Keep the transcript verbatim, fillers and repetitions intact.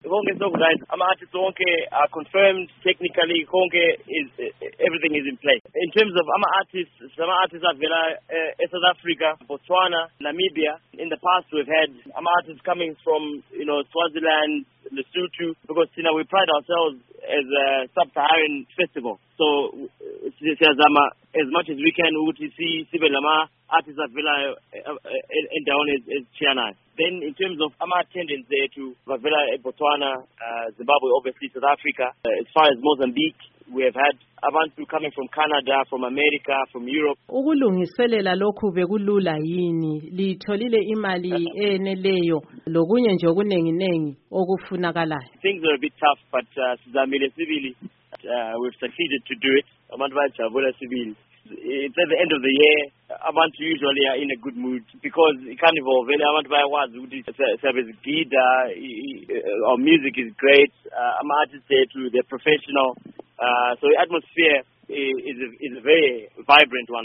konke sokuzayo ama-artists wonke are confirmed technically, konke is everything is in place. In terms of ama-artists, some artists avela uh, South Africa, Botswana, Namibia. In the past we've had ama-artists coming from, you know, Swaziland, Lesotho, because, you know, we pride ourselves as a sub-Saharan festival. So siyazama as much as we can ukuthi si sibe lama artists avela endaweni ezitshiyanaya. Then in terms of ama attendance there to bavela eBotswana, uh, Zimbabwe, obviously South Africa, uh, as far as Mozambique, we have had abantu coming from Canada, from America, from Europe. Ukulungiselela lokhu bekulula yini? Litholile imali eneleyo lokunye nje okunengi nengi okufunakalayo. Things are a bit tough, but uh, sizamile sibili, uh, we've succeeded to do it. Abantu bayajabula sibili. It's at the end of the year. Abantu usually are in a good mood because carnival vele abantu bayakwazi ukuthi sabezigida, our music is great, uh, ama artists there too, they're professional, uh, so the atmosphere is a, is a very vibrant one.